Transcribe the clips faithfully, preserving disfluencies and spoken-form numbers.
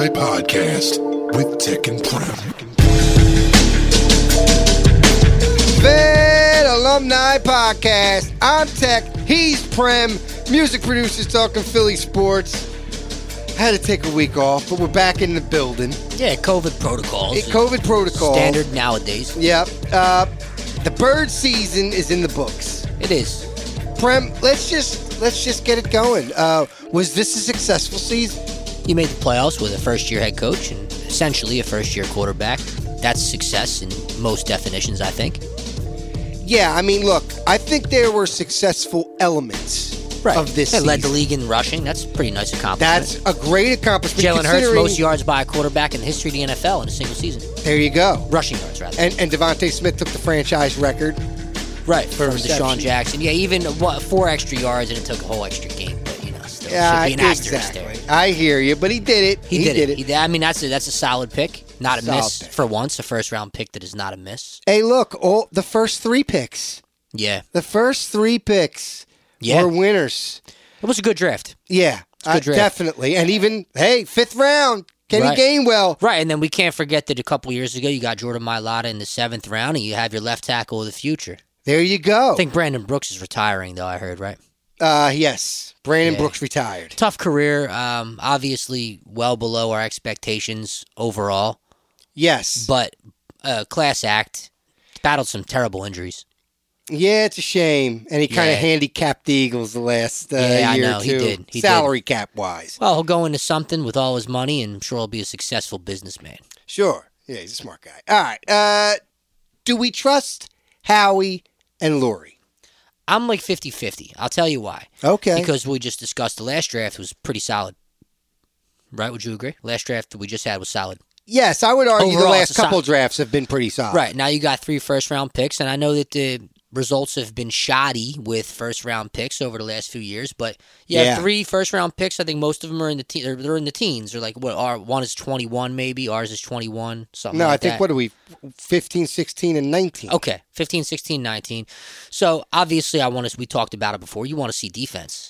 Alumni Podcast with Tech and Prem. Fed Alumni Podcast. I'm Tech. He's Prem. Music producers talking Philly sports. Had to take a week off, but we're back in the building. Yeah, COVID protocols. It, COVID protocol. Standard nowadays. Yep. Uh, the bird season is in the books. It is. Prem, let's just let's just get it going. Uh, was this a successful season? You made the playoffs with a first-year head coach and essentially a first-year quarterback. That's success in most definitions, I think. Yeah, I mean, look, I think there were successful elements right. of this They season. led the league in rushing. That's a pretty nice accomplishment. That's a great accomplishment. Jalen Hurts, most yards by a quarterback in the history of the N F L in a single season. There you go. Rushing yards, rather. And, and Devontae Smith took the franchise record. Right, for reception. Deshaun Jackson. Yeah, even what, four extra yards, and it took a whole extra game. But, you know, still Yeah, should be an asterisk exactly. there. I hear you, but he did it. He, he did, did it. it. He did. I mean, that's a, that's a solid pick. Not a Solid miss pick. for once. A first-round pick that is not a miss. Hey, look, all the first three picks. Yeah. The first three picks Yeah. were winners. It was a good draft. Yeah, a good uh, draft. definitely. And even, hey, fifth round, Kenny Right. Gainwell. Right, and then we can't forget that a couple years ago you got Jordan Mailata in the seventh round, and you have your left tackle of the future. There you go. I think Brandon Brooks is retiring, though, I heard, right? Uh, yes, Brandon Yeah. Brooks retired. Tough career, um, obviously well below our expectations overall, Yes. but uh, class act, battled some terrible injuries. Yeah, it's a shame. And he kind of Yeah. handicapped the Eagles the last uh, Yeah, I year know. or He two. did. He Salary cap wise. Well, he'll go into something with all his money, and I'm sure he'll be a successful businessman. Sure. Yeah, he's a smart guy. All right. Uh, do we trust Howie and Lurie? I'm like fifty-fifty. I'll tell you why. Okay. Because we just discussed the last draft was pretty solid. Right? Would you agree? Last draft that we just had was solid. Yes, I would argue Overall, the it's last a couple solid- drafts have been pretty solid. Right. Now you got three first-round picks, and I know that the results have been shoddy with first-round picks over the last few years, but you have Yeah. three first-round picks. I think most of them are in the te- they're, they're in the teens. They're like, what, our, one is twenty-one maybe, ours is twenty-one, something No, like I think, that. what are we, fifteen, sixteen, and nineteen? Okay, fifteen, sixteen, nineteen. So, obviously, I want to, we talked about it before, you want to see defense.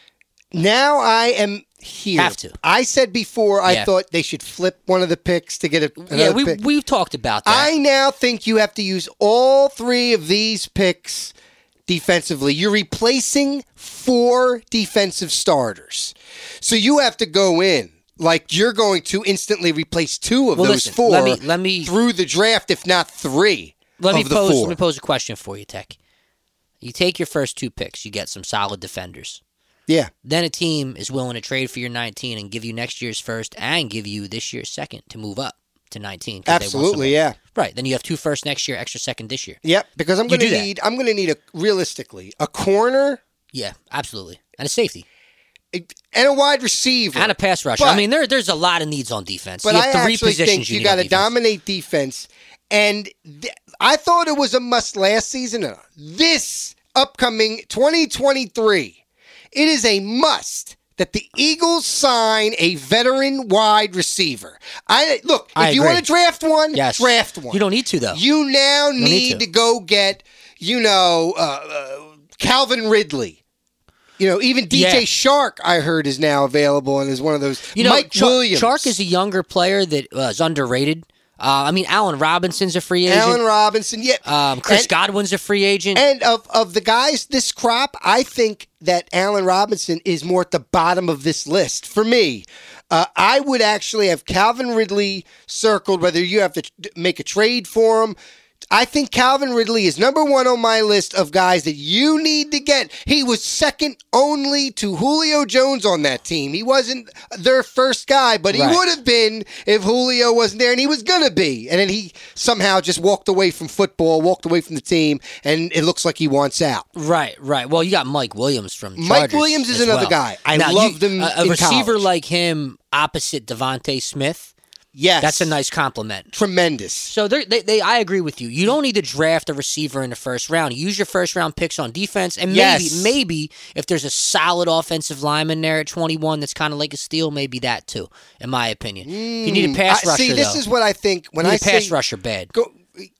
Now I am here. Have to. I said before I Yeah. thought they should flip one of the picks to get a, another Yeah, we, pick. we've talked about that. I now think you have to use all three of these picks defensively. You're replacing four defensive starters. So you have to go in like you're going to instantly replace two of Well, those listen, four let me- let me- through the draft, if not three Let me of the pose. four. Let me pose a question for you, Tech. You take your first two picks, you get some solid defenders. Yeah. Then a team is willing to trade for your nineteen and give you next year's first and give you this year's second to move up to nineteen. 'cause they want Absolutely, someone. yeah. Right. Then you have two first next year, extra second this year. Yep, because I'm You going to do that. need I'm going to need a realistically a corner Yeah, absolutely. And a safety. and a wide receiver. And a pass rusher. But- I mean, there, there's a lot of needs on defense. But you I have three actually positions think you you need got on to defense. dominate defense. And th- I thought it was a must last season. Uh, This upcoming twenty twenty-three, it is a must that the Eagles sign a veteran wide receiver. I look, if I you agree. want to draft one, Yes. draft one. You don't need to, though. You now need need to. to. go get, you know, uh, uh, Calvin Ridley. You know, even D J Yeah. Shark, I heard, is now available and is one of those. You know, Mike Char- Williams. Chark is a younger player that uh, is underrated. Uh, I mean, Allen Robinson's a free agent. Allen Robinson. Yeah. um, Chris And- Godwin's a free agent. And of, of the guys this crop, I think that Allen Robinson is more at the bottom of this list for me. Uh, I would actually have Calvin Ridley circled, whether you have to t- make a trade for him. I think Calvin Ridley is number one on my list of guys that you need to get. He was second only to Julio Jones on that team. He wasn't their first guy, but he Right. would have been if Julio wasn't there, and he was going to be. And then he somehow just walked away from football, walked away from the team, and it looks like he wants out. Right, right. Well, you got Mike Williams from Chargers Mike Williams is as another well. guy. I Now, loved you- him A, a in receiver college. like him opposite Devontae Smith, Yes. that's a nice compliment. Tremendous. So they're- they, they, I agree with you. You don't need to draft a receiver in the first round. Use your first round picks on defense, and maybe, Yes. maybe if there's a solid offensive lineman there at twenty-one, that's kind of like a steal. Maybe that too, in my opinion. You need a pass I- rusher. See, this though. is what I think when you I need a pass say rusher bad. go.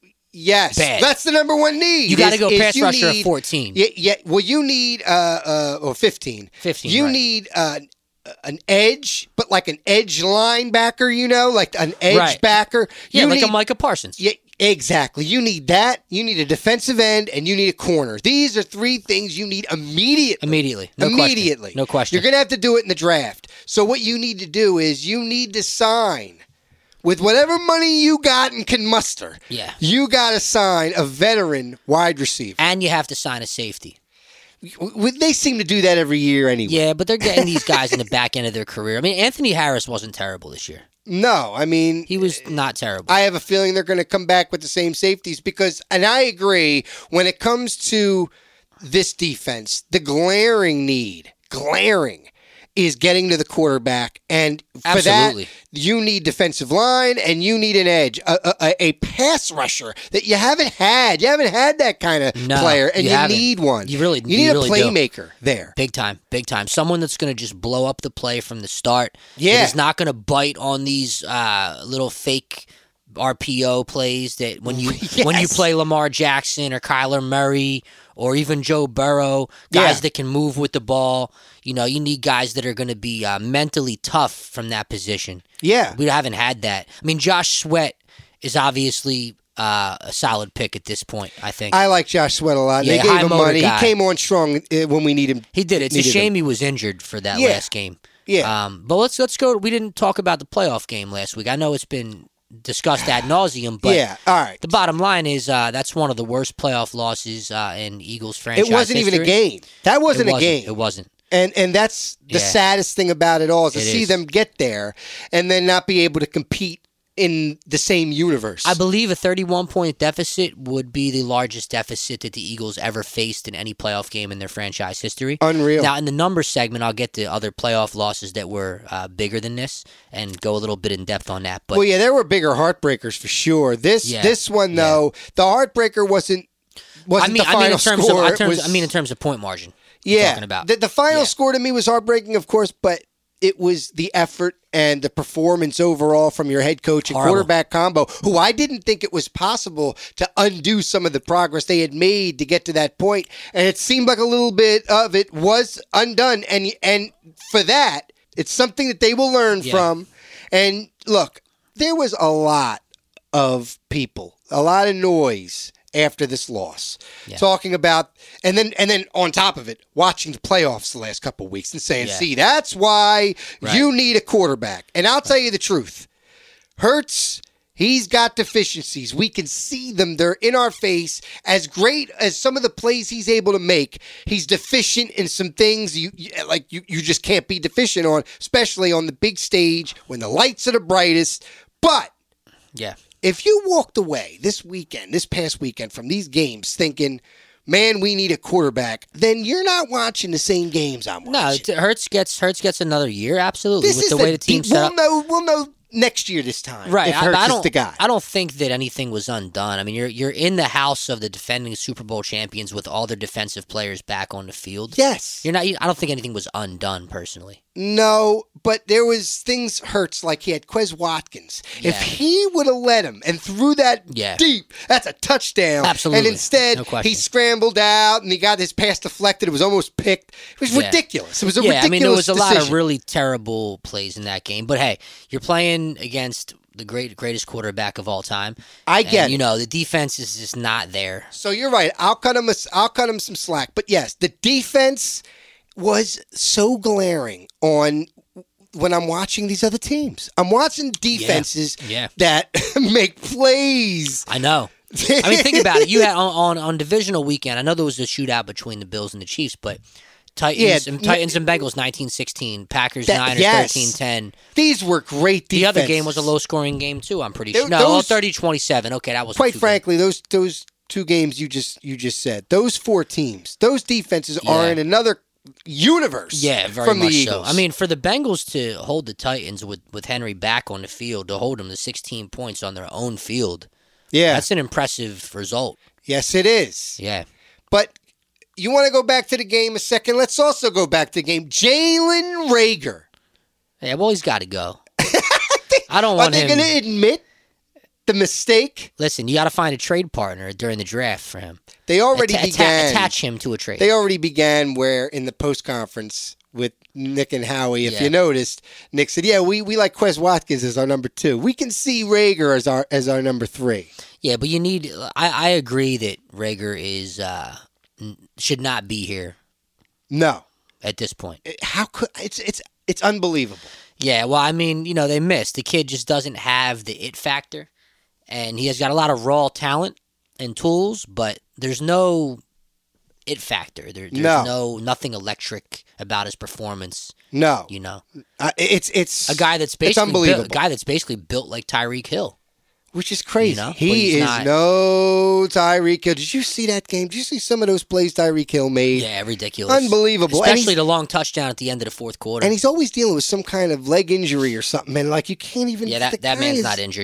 Yes, Bad. that's the number one need. You gotta is- go is pass you rusher at need- fourteen. Yeah, yeah. Well, you need uh, uh, or fifteen. fifteen, You right. need uh, an edge, but like an edge linebacker, you know, like an edge Right. backer. Yeah, You like need, a Micah Parsons. Yeah, exactly. You need that. You need a defensive end, and you need a corner. These are three things you need immediately. Immediately. No immediately. Question. No question. You're going to have to do it in the draft. So what you need to do is you need to sign with whatever money you got and can muster. Yeah. You got to sign a veteran wide receiver. And you have to sign a safety. W- They seem to do that every year anyway. Yeah, but they're getting these guys in the back end of their career. I mean, Anthony Harris wasn't terrible this year. No, I mean, He was not terrible. I have a feeling they're going to come back with the same safeties because, and I agree, when it comes to this defense, the glaring need, glaring, is getting to the quarterback. And for Absolutely. that, you need defensive line and you need an edge, a, a, a pass rusher that you haven't had. You haven't had that kind of No, player, and you you, haven't. need one. You really- you you need really a do. playmaker there. Big time, big time. Someone that's going to just blow up the play from the start. Yeah. That is not going to bite on these uh, little fake R P O plays that when you when you Yes. play Lamar Jackson or Kyler Murray or even Joe Burrow, guys Yeah. that can move with the ball. You know, you need guys that are going to be uh, mentally tough from that position. Yeah. We haven't had that. I mean, Josh Sweat is obviously uh, a solid pick at this point, I think. I like Josh Sweat a lot. Yeah, they gave high him motor money. guy. He came on strong uh, when we need him. He did. It's a needed him. shame he was injured for that Yeah. last game. Yeah. Um, but let's let's go. We didn't talk about the playoff game last week. I know it's been discussed ad nauseum, but yeah. All right. the bottom line is uh, that's one of the worst playoff losses uh, in Eagles franchise It wasn't even a history. game. That wasn't, It a wasn't. game. It wasn't. And and that's the Yeah. saddest thing about it all is to It see is. them get there and then not be able to compete in the same universe. I believe a thirty-one point deficit would be the largest deficit that the Eagles ever faced in any playoff game in their franchise history. Unreal. Now, in the numbers segment, I'll get to other playoff losses that were uh, bigger than this and go a little bit in depth on that. But well, yeah, there were bigger heartbreakers for sure. This Yeah. this one Yeah. though, the heartbreaker wasn't wasn't I mean, the I final mean in terms score. of, I, It terms, was- I mean in terms of point margin. I'm yeah, talking about. the, the final Yeah. score to me was heartbreaking, of course, but it was the effort and the performance overall from your head coach and Horrible. quarterback combo, who I didn't think it was possible to undo some of the progress they had made to get to that point. And it seemed like a little bit of it was undone. And and for that, it's something that they will learn Yeah. from. And look, there was a lot of people, a lot of noise after this loss, Yeah. talking about, and then and then on top of it, watching the playoffs the last couple of weeks and saying, Yeah. "See, that's why Right. you need a quarterback." And I'll tell you the truth, Hurts, he's got deficiencies. We can see them; they're in our face. As great as some of the plays he's able to make, he's deficient in some things you, you like. You you just can't be deficient on, especially on the big stage when the lights are the brightest. But Yeah. if you walked away this weekend, this past weekend, from these games thinking, man, we need a quarterback, then you're not watching the same games I'm No, watching. it- Hurts gets Hurts gets another year. Absolutely, this with is the way the team deep, set we'll up. know. We'll know next year this time. Right, If I, Hurts I is don't. the guy. I don't think that anything was undone. I mean, you're you're in the house of the defending Super Bowl champions with all their defensive players back on the field. Yes. You're not. I don't think anything was undone personally. No, but there was things Hurts like he had Quez Watkins. If Yeah. he would have let him and threw that Yeah. deep, that's a touchdown. Absolutely. And instead, No question. he scrambled out and he got his pass deflected. It was almost picked. It was Yeah. ridiculous. It was a yeah, ridiculous I mean, there was a lot of decision. really terrible plays in that game. But hey, you're playing against the great greatest quarterback of all time. I get and, it. You know, the defense is just not there. So you're right. I'll cut him. A, I'll cut him some slack. But yes, the defense was so glaring on when I'm watching these other teams. I'm watching defenses Yeah. that make plays. I know. I mean, think about it. You had on, on on divisional weekend. I know there was a shootout between the Bills and the Chiefs, but Titans, Yeah, and Titans and Bengals nineteen sixteen, Packers That- Niners yes. thirteen ten. These were great The defenses. other game was a low scoring game too. I'm pretty Tho- sure. No, those- thirty twenty-seven. Okay, that was Quite frankly, those those two games you just you just said, those four teams, those defenses are Yeah. in another universe. Yeah, very from much the so. Eagles. I mean, for the Bengals to hold the Titans with, with Henry back on the field, to hold them to sixteen points on their own field, yeah, that's an impressive result. yes, it is. Yeah. But you want to go back to the game a second? Let's also go back to the game. Jalen Reagor. Yeah, well, he's got to go. I don't Are want they him. going to admit the mistake? Listen, you got to find a trade partner during the draft for him. They already Atta- atta- began. attach him to a trade. They already began where in the post conference with Nick and Howie. If Yeah. you noticed, Nick said, "Yeah, we, we like Quez Watkins as our number two. We can see Rager as our as our number three." Yeah, but you need. I, I agree that Rager is uh, n- should not be here No, at this point. how could it's it's it's unbelievable. Yeah, well, I mean, you know, they missed. The kid just doesn't have the it factor, and he has got a lot of raw talent and tools, but there's no it factor. There, there's No. no nothing electric about his performance. No, You know, uh, it's it's a guy that's it's basically unbelievable. built, a guy that's basically built like Tyreek Hill. Which is crazy. You know, but he he's is not- no Tyreek Hill. Did you see that game? Did you see some of those plays Tyreek Hill made? Yeah, ridiculous, Unbelievable. And Especially he's- the long touchdown at the end of the fourth quarter. And he's always dealing with some kind of leg injury or something, and like you can't even. yeah, the that, that guy man's is- not injured.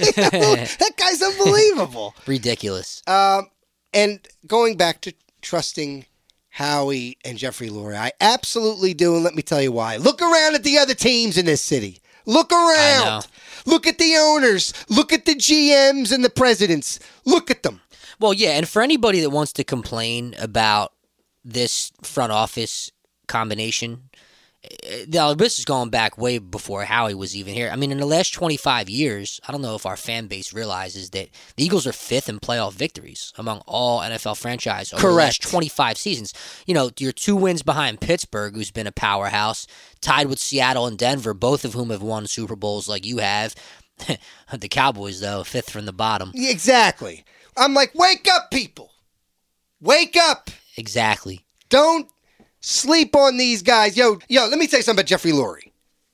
That guy's unbelievable. Ridiculous. Um, and going back to trusting Howie and Jeffrey Lurie, I absolutely do, and let me tell you why. Look around at the other teams in this city. Look I around. know. Look at the owners. Look at the G Ms and the presidents. Look at them. Well, yeah, and for anybody that wants to complain about this front office combination, eh, now this is going back way before Howie was even here. I mean, in the last twenty-five years, I don't know if our fan base realizes that the Eagles are fifth in playoff victories among all N F L franchise over the last Correct. twenty-five seasons. You know, you're two wins behind Pittsburgh, who's been a powerhouse, tied with Seattle and Denver, both of whom have won Super Bowls like you have. The Cowboys, though, fifth from the bottom. Exactly. I'm like, wake up, people. Wake up. Exactly. Don't sleep on these guys. Yo, yo, let me tell you something about Jeffrey Lurie.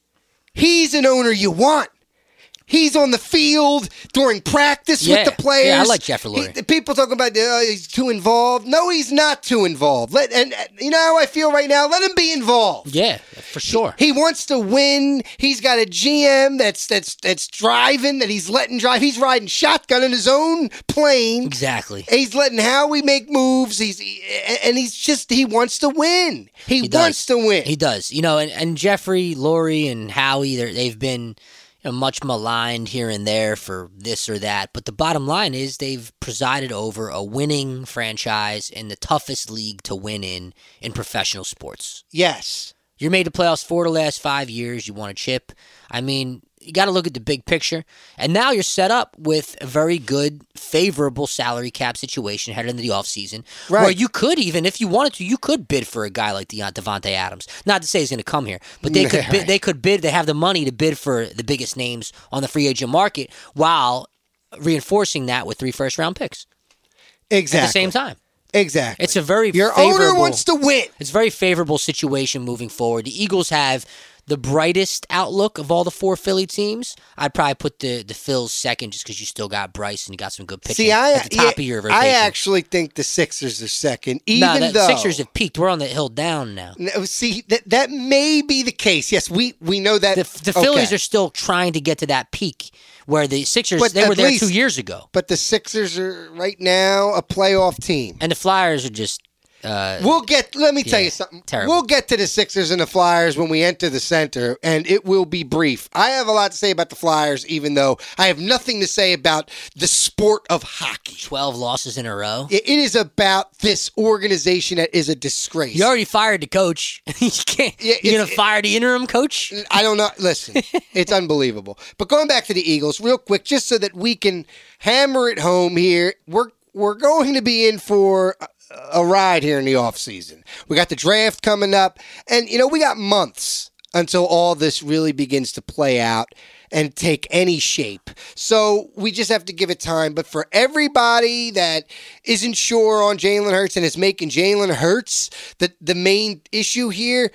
He's an owner you want. He's on the field during practice Yeah. with the players. Yeah, I like Jeffrey Lurie. He- people talking about uh, he's too involved. No, he's not too involved. Let and, and you know how I feel right now. Let him be involved. Yeah, for sure. He wants to win. He's got a G M that's that's that's driving, that he's letting drive. He's riding shotgun in his own plane. Exactly. He's letting Howie make moves. He's he, and he's just he wants to win. He, He does. wants to win. He does. You know, and, and Jeffrey, Laurie, and Howie, they're- they've been you know, much maligned here and there for this or that. But the bottom line is they've presided over a winning franchise in the toughest league to win in in professional sports. Yes. You're made the playoffs four of the last five years. You won a chip. I mean, you got to look at the big picture. And now you're set up with a very good, favorable salary cap situation headed into the offseason. Right. Where you could even, if you wanted to, you could bid for a guy like Deont- Devontae Adams. Not to say he's going to come here, but they could bid, they could bid. They have the money to bid for the biggest names on the free agent market while reinforcing that with three first round picks Exactly. at the same time. Exactly. It's a very Your favorable, owner wants to win. It's a very favorable situation moving forward. The Eagles have the brightest outlook of all the four Philly teams. I'd probably put the the Phils second just because you still got Bryce and you got some good pitching See, I at the top yeah, of your rotation. I actually think the Sixers are second, even no, the though Sixers have peaked. We're on the hill down now. No, see that that may be the case. Yes, we we know that The, the Phillies okay. are still trying to get to that peak where the Sixers, But they were at there least- two years ago. But the Sixers are right now a playoff team. And the Flyers are just... Uh, We'll get. Let me tell Yeah, you something. terrible. We'll get to the Sixers and the Flyers when we enter the center, and it will be brief. I have a lot to say about the Flyers, even though I have nothing to say about the sport of hockey. twelve losses in a row. It it is about this organization that is a disgrace. You already fired the coach. you can't. Yeah, You're gonna it's- fire the interim coach? I don't know. Listen, it's unbelievable. But going back to the Eagles, real quick, just so that we can hammer it home here, we're we're going to be in for a, a ride here in the offseason. We got the draft coming up, and you know we got months until all this really begins to play out and take any shape. So we just have to give it time. But for everybody that isn't sure on Jalen Hurts and is making Jalen Hurts the the main issue here,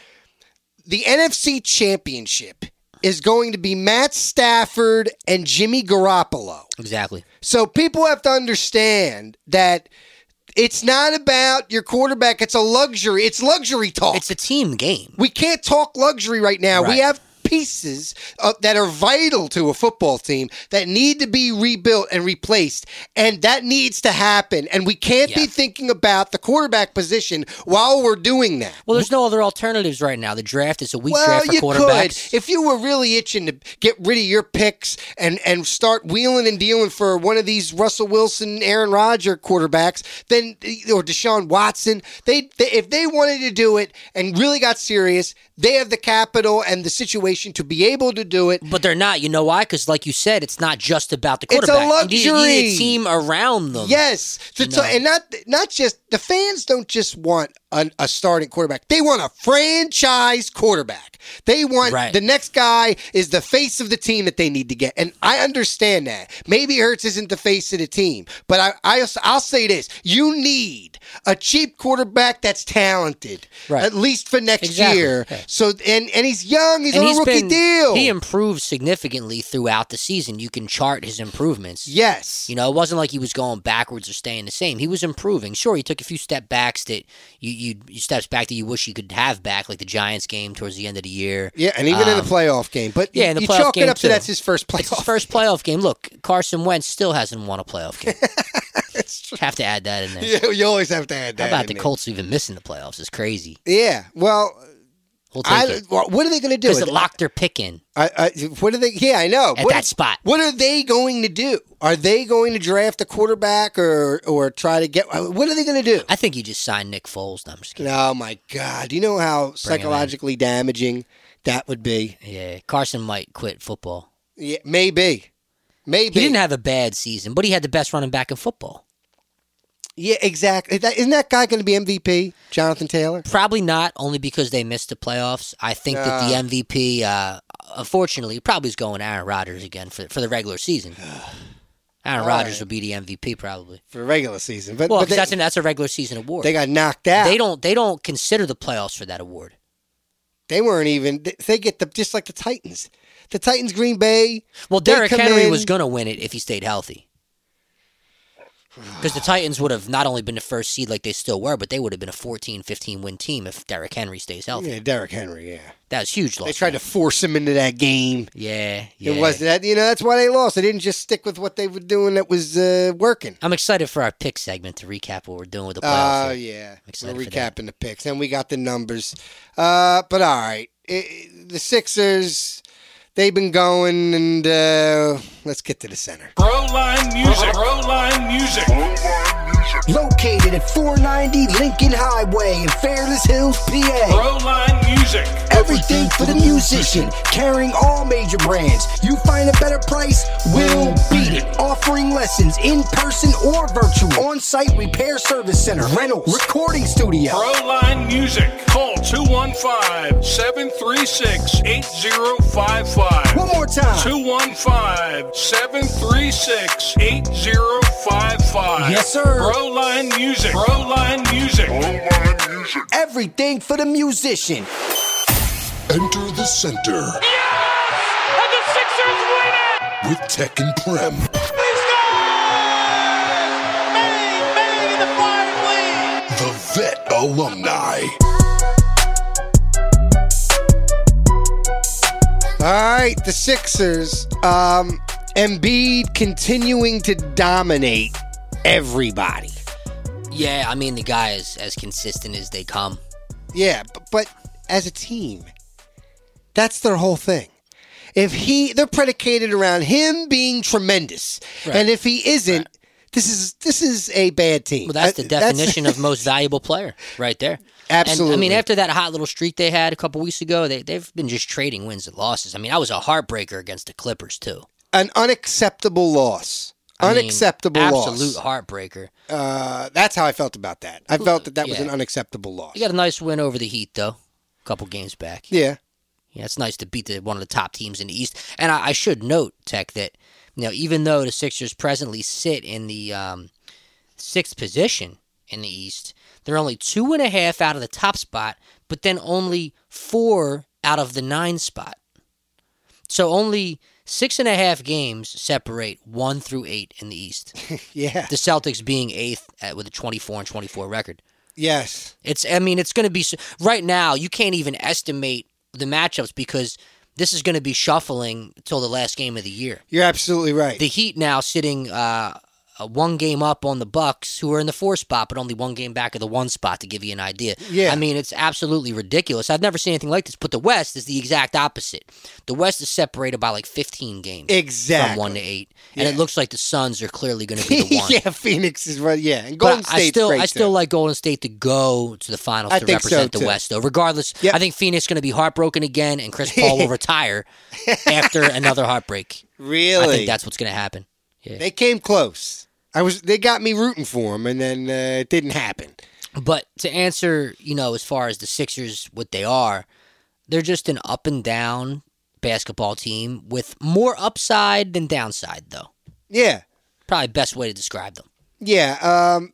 the N F C Championship is going to be Matt Stafford and Jimmy Garoppolo. Exactly. So people have to understand that it's not about your quarterback. It's a luxury. It's luxury talk. It's a team game. We can't talk luxury right now. Right. We have pieces uh, that are vital to a football team that need to be rebuilt and replaced, and that needs to happen. And we can't Yeah. be thinking about the quarterback position while we're doing that. Well, there's no other alternatives right now. The draft is a weak Well, draft for you quarterbacks. could. If you were really itching to get rid of your picks and, and start wheeling and dealing for one of these Russell Wilson, Aaron Rodgers quarterbacks, then or Deshaun Watson, they, they if they wanted to do it and really got serious, they have the capital and the situation to be able to do it. But they're not. You know why? Because, like you said, it's not just about the It's a quarterback. You need, you need luxury. a team around them. Yes, to You t- know. and not not just the fans don't just want a, a starting quarterback; they want a franchise quarterback. They want Right. the next guy is the face of the team that they need to get, and I understand that. Maybe Hurts isn't the face of the team, but I, I I'll say this: you need a cheap quarterback that's talented, Right. at least for next Exactly. year. Yeah. So and and he's young; he's And on he's a rookie been, deal. He improved significantly throughout the season. You can chart his improvements. yes, You know, it wasn't like he was going backwards or staying the same. He was improving. Sure, he took a few step backs that you, you, you steps back that you wish you could have back, like the Giants game towards the end of the year. yeah, and even in the Um, playoff game. But yeah, in the you playoff chalk it game, up to too. that's his first playoff. It's his first playoff game. Look, Carson Wentz still hasn't won a playoff game. Have to add that in there. Yeah, you always have to add that. How about in the there. Colts even missing the playoffs? It's crazy. Yeah. Well, We'll take I, it. well, what are they going to do? Because it locked their pick in I, I, what are they? Yeah, I know. at what, that spot. What are they going to do? Are they going to draft a quarterback or or try to get? What are they going to do? I think you just signed Nick Foles. No, I'm just kidding. Oh my God! Do you know how psychologically damaging that would be? Yeah, Carson might quit football. Yeah, maybe, maybe. He didn't have a bad season, but he had the best running back in football. Yeah, exactly. That, isn't that guy going to be M V P? Jonathan Taylor? Probably not, only because they missed the playoffs. I think that the No. M V P, uh, unfortunately, probably is going Aaron Rodgers again for for the regular season. Aaron All Rodgers right. will be the M V P probably. For regular season, but, Well, but 'cause they, that's an, that's a regular season award. they got knocked out. They don't they don't consider the playoffs for that award. They weren't even. They, they get the just like the Titans. The Titans, Green Bay. Well, they Derrick come Henry in- was going to win it if he stayed healthy. Because the Titans would have not only been the first seed like they still were, but they would have been a fourteen, fifteen win team if Derrick Henry stays healthy. Yeah, Derrick Henry. Yeah, That was huge loss. they tried to force him into that game. Yeah, yeah. It was that. You know, that's why they lost. They didn't just stick with what they were doing that was uh, working. I'm excited for our pick segment to recap what we're doing with the Oh playoffs. here. yeah, excited we're for that. recapping the picks, and we got the numbers. Uh, but all right, it, the Sixers. They've been going, and uh, let's get to the center. Proline Music. Proline Music. Located at four ninety Lincoln Highway in Fairless Hills, P A. Proline Music. Everything for the musician, carrying all major brands. You find a better price, we'll beat it. Offering lessons in person or virtual. On-site repair service center, rentals, recording studio. Proline Music. Call two one five, seven three six, eight zero five five. One more time. two one five, seven three six, eight zero five five. Yes, sir. Proline Music. Proline Music. Everything for the musician. Enter the center And the Sixers win it! with Tech and Prem. He's gone! Bang! Bang in the flying lead! The Vet Alumni. All right, the Sixers. Um, Embiid continuing to dominate everybody. Yeah, I mean, the guy is as consistent as they come. Yeah, but, but as a team, that's their whole thing. If he, they're predicated around him being tremendous, Right. and if he isn't, this is this is a bad team. Well, that's the Uh, definition of most valuable player right there. Absolutely. And, I mean, after that hot little streak they had a couple weeks ago, they, they've been just trading wins and losses. I mean, that was a heartbreaker against the Clippers, too. an unacceptable loss. I mean, Unacceptable absolute loss. heartbreaker. Uh, that's how I felt about that. I felt that that was Yeah. an unacceptable loss. You got a nice win over the Heat, though, a couple games back. Yeah. Yeah, it's nice to beat the, one of the top teams in the East. And I, I should note, Tech, that you know even though the Sixers presently sit in the um, sixth position in the East, they're only two and a half out of the top spot, but then only four out of the nine spot. So only six and a half games separate one through eight in the East. Yeah. The Celtics being eighth at, with a twenty-four and twenty-four record. Yes. It's, I mean, it's going to be, right now, you can't even estimate the matchups because this is going to be shuffling until the last game of the year. You're absolutely right. The Heat now sitting uh, uh, one game up on the Bucks, who are in the four spot, but only one game back of the one spot, to give you an idea. Yeah. I mean, it's absolutely ridiculous. I've never seen anything like this, but the West is the exact opposite. The West is separated by like fifteen games. Exactly. From one to eight. And Yeah. it looks like the Suns are clearly going to be the one. yeah, Phoenix is right. Yeah, and Golden But I State's still, great I still too. like Golden State to go to the finals I to think so, represent the too. West, though. Regardless, Yep. I think Phoenix is going to be heartbroken again, and Chris Paul will retire after another heartbreak. Really, I think that's what's going to happen. Yeah. They came close. I was. They got me rooting for them, and then uh, it didn't happen. But to answer, you know, as far as the Sixers, what they are, they're just an up and down basketball team with more upside than downside, though. Yeah, Probably best way to describe them. yeah. Um,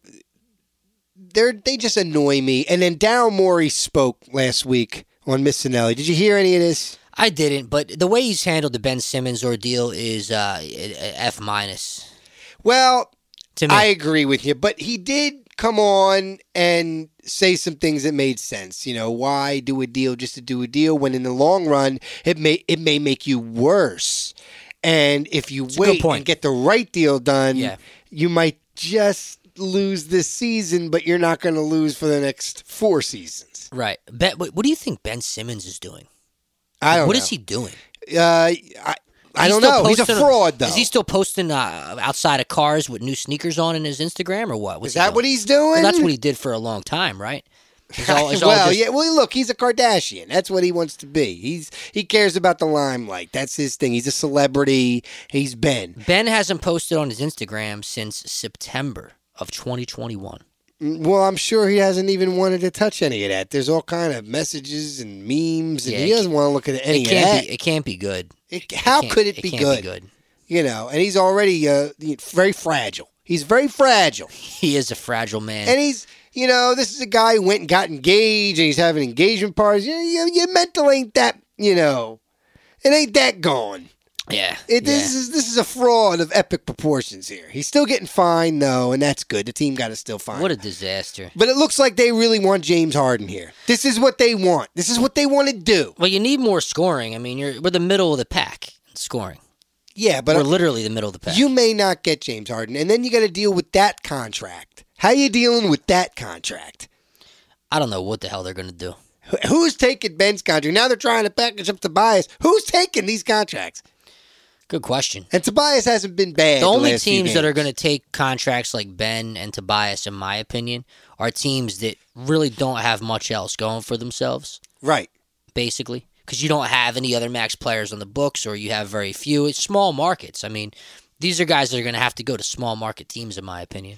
they they just annoy me. And then Daryl Morey spoke last week on Miss Sinelli. Did you hear any of this? I didn't, but the way he's handled the Ben Simmons ordeal is uh, F minus Well, to me. I agree with you, but he did come on and say some things that made sense. You know, why do a deal just to do a deal when in the long run it may it may make you worse. And if you a good wait point. and get the right deal done, Yeah. you might just lose this season, but you're not going to lose for the next four seasons. Right. Ben, what what do you think Ben Simmons is doing? I don't What know. is he doing? Uh, I, I He's don't still know. He's a posting- fraud, though. Is he still posting uh, outside of cars with new sneakers on in his Instagram or what? What's Is he that doing? what he's doing? Well, that's what he did for a long time, right? It's all- it's all well, just- yeah. Well, look, he's a Kardashian. That's what he wants to be. He's he cares about the limelight. That's his thing. He's a celebrity. He's Ben. Ben hasn't posted on his Instagram since September of twenty twenty-one. Well, I'm sure he hasn't even wanted to touch any of that. There's all kind of messages and memes, and Yeah, he it doesn't want to look at any It of can't that. be. It can't be good. It- how can't- could it, be can't good? Be good. You know, and he's already uh, very fragile. He's very fragile. He is a fragile man. And he's, you know, this is a guy who went and got engaged, and he's having engagement parties. You know, your, your mental ain't that, you know, it ain't that gone. yeah. It, this yeah. is this is a fraud of epic proportions here. He's still getting fined though, and that's good. The team got to still fine. What a disaster. but it looks like they really want James Harden here. This is what they want. This is what they want to do. Well, you need more scoring. I mean, you're we're the middle of the pack in scoring. Yeah, but we're literally the middle of the pack. you may not get James Harden, and then you got to deal with that contract. How you dealing with that contract? I don't know what the hell they're going to do. Wh- Who's taking Ben's contract? Now they're trying to package up Tobias. Who's taking these contracts? Good question. And Tobias hasn't been bad. The only last few teams that are games. going to take contracts like Ben and Tobias, in my opinion, are teams that really don't have much else going for themselves, right. basically. Because you don't have any other max players on the books, or you have very few. It's small markets. I mean, these are guys that are going to have to go to small market teams, in my opinion.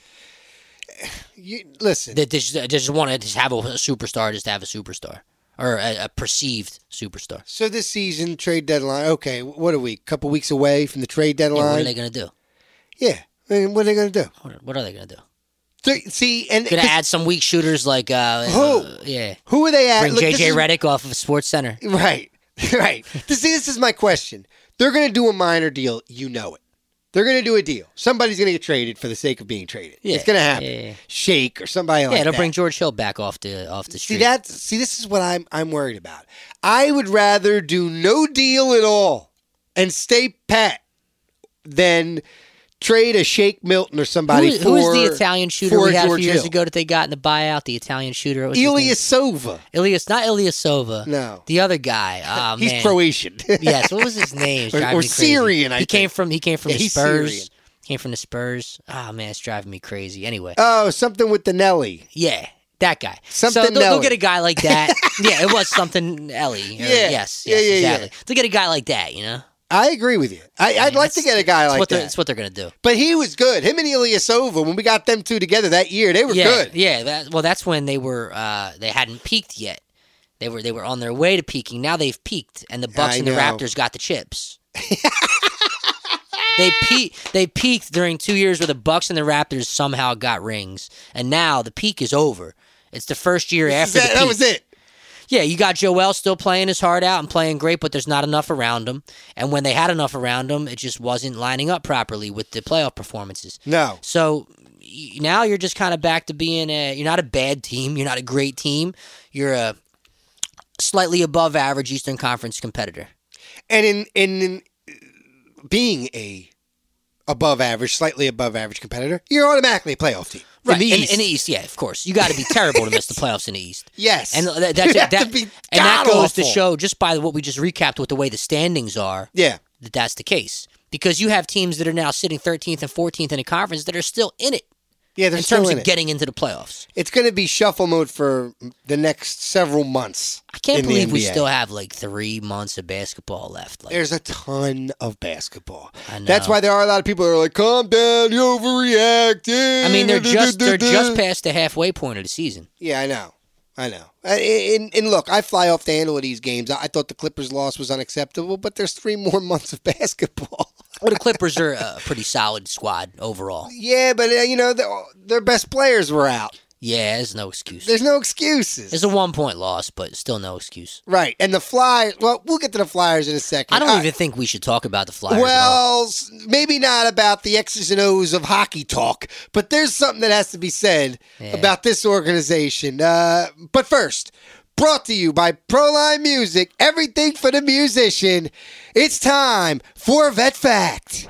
You, listen, That just, that just want to just have a, a superstar, just to have a superstar. Or a, a perceived superstar. so this season trade deadline. Okay, what are we? A couple weeks away from the trade Yeah, what deadline. are they going to do? Yeah, I mean, what are they going to do? What, what are they going to do? Th- See, and Going to 'cause add some weak shooters like... Uh, Who? uh, yeah. who are they at? Bring Look, J this J is- Redick off of Sports Center. Right, right. This, see, this is my question. They're going to do a minor deal. You know it. They're going to do a deal. Somebody's going to get traded for the sake of being traded. Yeah, It's going to happen. yeah, yeah. Shake or somebody like Yeah, it'll that. bring George Hill back off the off the street. See that? See, this is what I'm I'm worried about. I would rather do no deal at all and stay pat than trade a Shake Milton or somebody Who, for who is the Italian shooter for we had a George few years Hill. ago that they got in the buyout? The Italian shooter, what was his name? Ilyasova. Ilias, not Ilyasova. No. the other guy. Oh, He's man. Croatian. Yes, what was his name? It's Or- driving or me crazy. Syrian, I He came think. from he came from Yeah, the he's Spurs. Syrian. Came from the Spurs. Oh man, it's driving me crazy. Anyway, Oh, something with the Nelly. yeah, that guy. Something so they'll, they'll Nelly. get a guy like that. Yeah, it was something Ellie. Or- Yeah. Yes. Yeah, Yes. yeah, yeah. exactly. They'll get a guy like that. You know. I agree with you. I, I'd like to get a guy That's like what that. they're- That's what they're gonna do. But he was good. Him and Ilyasova, when we got them two together that year, they were yeah, good. Yeah, that, well, that's when they were uh, they hadn't peaked yet. They were they were on their way to peaking. Now they've peaked, and the Bucks I and the know. Raptors got the chips. they pe- They peaked during two years where the Bucks and the Raptors somehow got rings, and now the peak is over. It's the first year after that, the that peak. was it. Yeah, you got Joel still playing his heart out and playing great, but there's not enough around him. And when they had enough around him, it just wasn't lining up properly with the playoff performances. No. So y- now you're just kind of back to being a. You're not a bad team. You're not a great team. You're a slightly above average Eastern Conference competitor. And in in being a above average, slightly above average competitor, you're automatically a playoff team. Right. In the in, East. in the East, yeah, of course. You got to be terrible to miss the playoffs in the East. Yes. And that, that's You have that, to be and that goes to god-awful. show, just by what we just recapped with the way the standings are, Yeah. that that's the case. Because you have teams that are now sitting thirteenth and fourteenth in a conference that are still in it Yeah, they're in still terms in of it. getting into the playoffs. It's going to be shuffle mode for the next several months. I can't in the believe we N B A. still have like three months of basketball left. Like, There's a ton of basketball. I know. That's why there are a lot of people that are like, "Calm down, you're overreacting." I mean, they're just they're just past the halfway point of the season. Yeah, I know. I know. And, and look, I fly off the handle of these games. I thought the Clippers' loss was unacceptable, but there's three more months of basketball. Well, the Clippers are a pretty solid squad overall. Yeah, but, uh, you know, their, their best players were out. Yeah, there's no excuse. There's no excuses. It's a one-point loss, but still no excuse. Right. And the Flyers, well, we'll get to the Flyers in a second. I don't All even right. think we should talk about the Flyers. at all. Well, s- maybe not about the X's and O's of hockey talk, but there's something that has to be said Yeah. about this organization. Uh, but first, brought to you by Proline Music, everything for the musician. It's time for Vet Fact.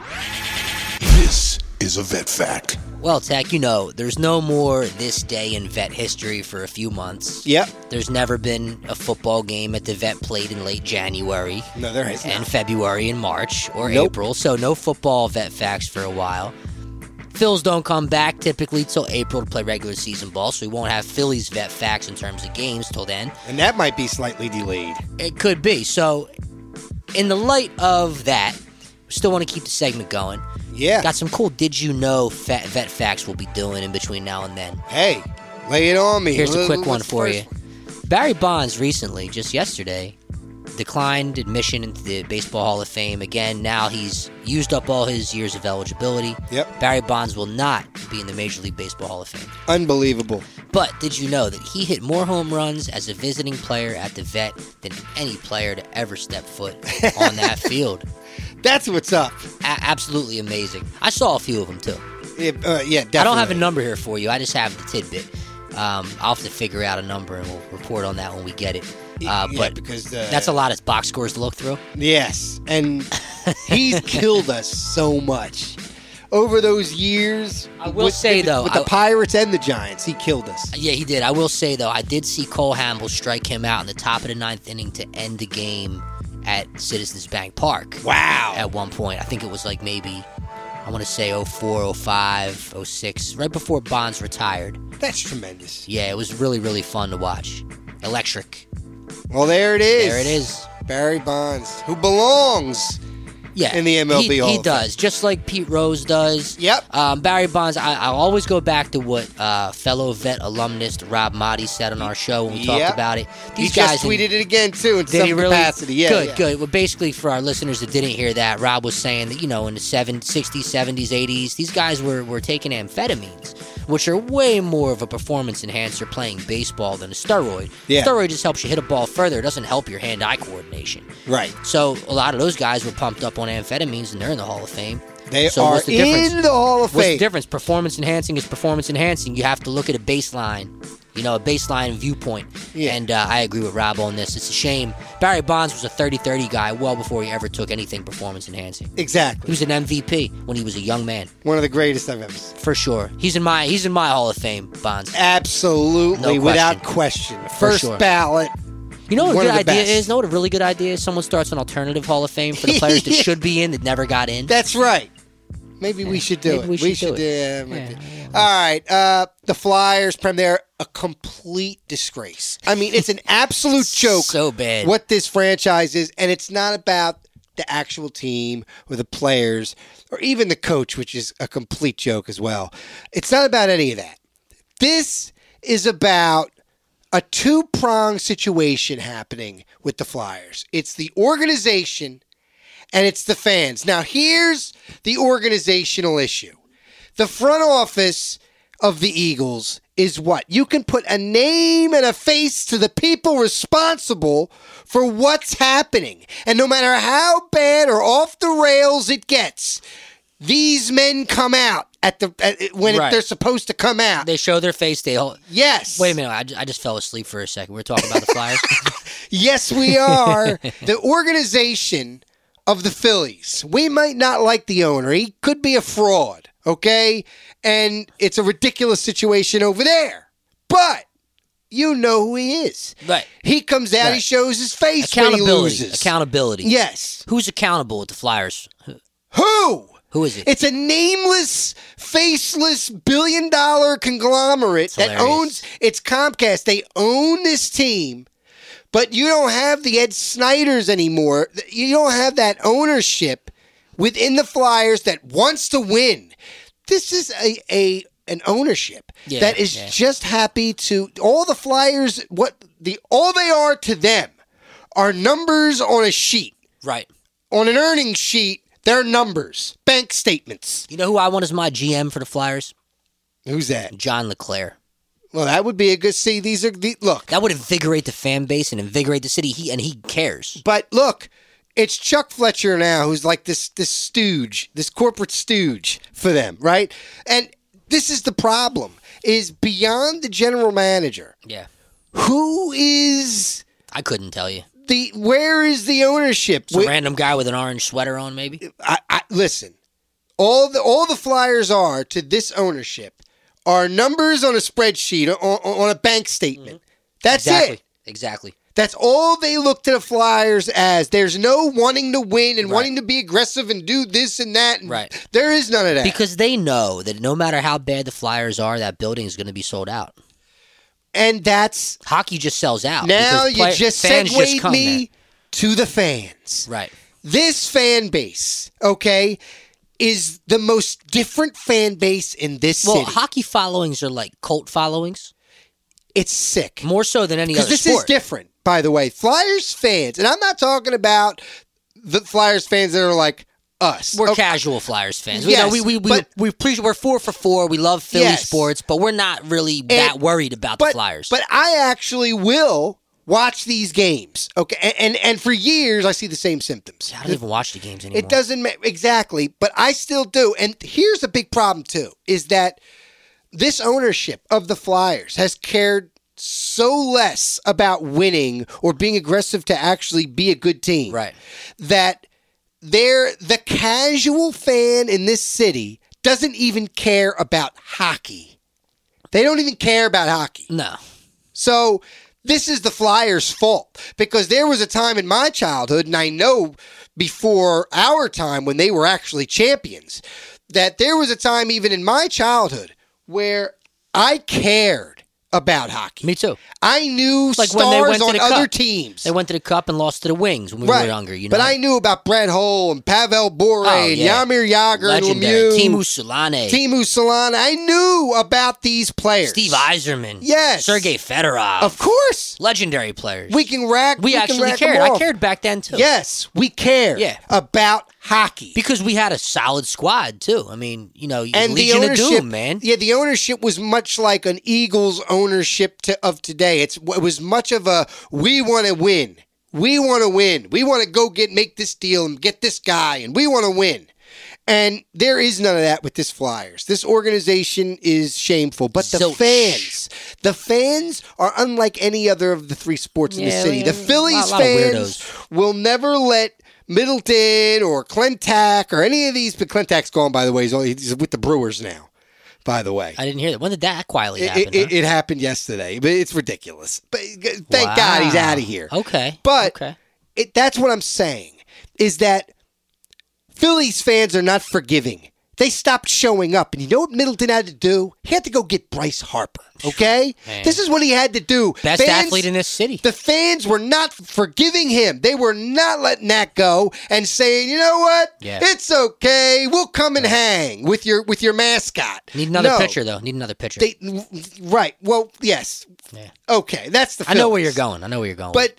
This is a vet fact. Well, Tech, you know, there's no more this day in vet history for a few months. Yep. There's never been a football game at the vet played in late January No, there is and not. February and March or Nope. April, so no football vet facts for a while. Phils don't come back typically till April to play regular season ball, so we won't have Phillies vet facts in terms of games till then. And that might be slightly delayed. It could be. So, in the light of that, we still want to keep the segment going. Yeah. Got some cool did you know fa- vet facts we'll be doing in between now and then. Hey, lay it on me. Here's a Let- quick let's one for first- you. Barry Bonds recently, just yesterday, declined admission into the Baseball Hall of Fame. Again, now he's used up all his years of eligibility. Yep. Barry Bonds will not be in the Major League Baseball Hall of Fame. Unbelievable. But did you know that he hit more home runs as a visiting player at the vet than any player to ever step foot on that field? That's what's up. A- absolutely amazing. I saw a few of them too. Yeah, uh, yeah, definitely. I don't have a number here for you. I just have the tidbit. Um, I'll have to figure out a number and we'll report on that when we get it. Uh, Yeah, but because uh, that's a lot of box scores to look through. Yes, and he's killed us so much over those years. I will with, say, with, though, with the I- Pirates and the Giants, he killed us. Yeah, he did. I will say, though, I did see Cole Hamble strike him out in the top of the ninth inning to end the game at Citizens Bank Park. Wow. At one point. I think it was like maybe, I want to say oh four, oh five, oh six, right before Bonds retired. That's tremendous. Yeah, it was really, really fun to watch. Electric. Well, there it is. There it is. Barry Bonds, who belongs. Yeah, In the M L B he, Hall he of Fame. does, just like Pete Rose does. Yep. Um, Barry Bonds, I, I'll always go back to what uh, fellow vet alumnus Rob Motti said on our show when we Yep. talked about it. He These guys just in- tweeted it again, too, in Did some he really? capacity. Yeah, good, yeah. good. Well, basically, for our listeners that didn't hear that, Rob was saying that, you know, in the seven, sixties, seventies, eighties, these guys were, were taking amphetamines, which are way more of a performance enhancer playing baseball than a steroid. Yeah. Steroid just helps you hit a ball further. It doesn't help your hand-eye coordination. Right. So a lot of those guys were pumped up on amphetamines, and they're in the Hall of Fame. They So are what's the difference? in the Hall of What's the Fame. difference? Performance enhancing is performance enhancing. You have to look at a baseline, you know, a baseline viewpoint. Yeah. And uh, I agree with Rob on this. It's a shame. Barry Bonds was a thirty thirty guy well before he ever took anything performance enhancing. He Exactly. was an M V P when he was a young man, One of the greatest I've ever seen. for sure. He's in my he's in my Hall of Fame, Bonds. Absolutely, No without question. question. First sure. ballot. You know what a One good of the idea best. is? Know what a really good idea is? Someone starts an alternative Hall of Fame for the players that Yeah. should be in that never got in. That's right. Maybe we should do maybe it. we should do it. yeah, Yeah, maybe. yeah, All right. Uh, the Flyers, Prem, they're a complete disgrace. I mean, it's an absolute joke So bad. what this franchise is, and it's not about the actual team or the players or even the coach, which is a complete joke as well. It's not about any of that. This is about a two-pronged situation happening with the Flyers. It's the organization and it's the fans. Now, here's the organizational issue. The front office of the Eagles is what? You can put a name and a face to the people responsible for what's happening. And no matter how bad or off the rails it gets, these men come out at the at, when Right. they're supposed to come out. They show their face. They hold. Yes. Wait a minute. I, ju- I just fell asleep for a second. We were talking about the Flyers. Yes, we are. The organization of the Phillies. We might not like the owner. He could be a fraud, okay? And it's a ridiculous situation over there. But you know who he is. Right. He comes out, Right. he shows his face when he Accountability. loses. Accountability. Yes. Who's accountable with the Flyers? Who? Who is it? It's a nameless, faceless, billion-dollar conglomerate that hilarious. owns. It's Comcast. They own this team, but you don't have the Ed Snyders anymore. You don't have that ownership within the Flyers that wants to win. This is a, a an ownership Yeah, that is yeah. just happy to all the Flyers. What the all they are to them are numbers on a sheet, Right. on an earnings sheet. They're numbers, bank statements. You know who I want as my G M for the Flyers? Who's that? John LeClaire. Well, that would be a good. See, these are the look. That would invigorate the fan base and invigorate the city. He and he cares. But look, it's Chuck Fletcher now, who's like this this stooge, this corporate stooge for them, right? And this is the problem: is beyond the general manager. Yeah. Who is I couldn't tell you. the? Where is the ownership? Some Wh- random guy with an orange sweater on, maybe. I, I, listen, all the all the Flyers are to this ownership are numbers on a spreadsheet on, on a bank statement. That's Exactly. it. Exactly. That's all they look to the Flyers as. There's no wanting to win and Right. wanting to be aggressive and do this and that. And Right. There is none of that. Because they know that no matter how bad the Flyers are, that building is going to be sold out. and that's Hockey just sells out. now because you play- just fans segued just come me to the fans. there. Right. This fan base, okay, is the most different fan base in this Well, city. hockey followings are like cult followings, It's sick. more so than any Because other this sport. is different, by the way. Flyers fans, and I'm not talking about the Flyers fans that are like us. We're Okay. casual Flyers fans. We, Yes, know, we, we, we, but- we appreciate, we're four for four. We love Philly Yes. sports, but we're not really that worried about but, the Flyers. But I actually will watch these games. Okay, and and, and for years I see the same symptoms. I don't even watch the games anymore. It doesn't ma- exactly, but I still do. And here's a big problem too: is that this ownership of the Flyers has cared so less about winning or being aggressive to actually be a good team, Right. that they're the casual fan in this city doesn't even care about hockey. They don't even care about hockey. No. So this is the Flyers' fault, because there was a time in my childhood, and I know before our time when they were actually champions, that there was a time even in my childhood where I cared about hockey. Me too. I knew Like stars when they went to on the other Cup. teams. They went to the Cup and lost to the Wings when we Right. were younger. You know, But I knew about Brett Hull and Pavel Bure Oh, and yeah. Jaromir Jagr legendary and Lemieux. Teemu Solane, Teemu Solana. I knew about these players. Steve Yzerman, Yes. Sergei Fedorov, Of course. legendary players. We can rack we can actually rack them cared. I off. cared back then too. Yes, we care Yeah. about hockey. Because we had a solid squad too. I mean, you know, and Legion the of ownership, Doom, man. Yeah, the ownership was much like an Eagles ownership to, of today. It's it was much of a we want to win, we want to win, we want to go get make this deal and get this guy, and we want to win. And there is none of that with this Flyers. This organization is shameful. But the Zilch. fans, the fans are unlike any other of the three sports in the Yeah, city. The yeah, Phillies a lot of fans weirdos. will never let Middleton or Clentac or any of these. But Clentac's gone, by the way. He's, only, he's with the Brewers now, by the way. I didn't hear that. When did that quietly It, happen? it, huh? it happened yesterday, but it's ridiculous. But thank God he's Wow. out of here. Okay. But okay. it, that's what I'm saying, is that Phillies fans are not forgiving. They stopped showing up. And you know what Middleton had to do? He had to go get Bryce Harper, okay? Man. This is what he had to do. Best Fans- athlete in this city. The fans were not forgiving him. They were not letting that go and saying, you know what? Yeah. It's okay. We'll come and hang with your with your mascot. Need another No. pitcher though. Need another pitcher. They, right. Well, yes. Yeah. Okay. That's the I know where Phillies. you're going. I know where you're going. But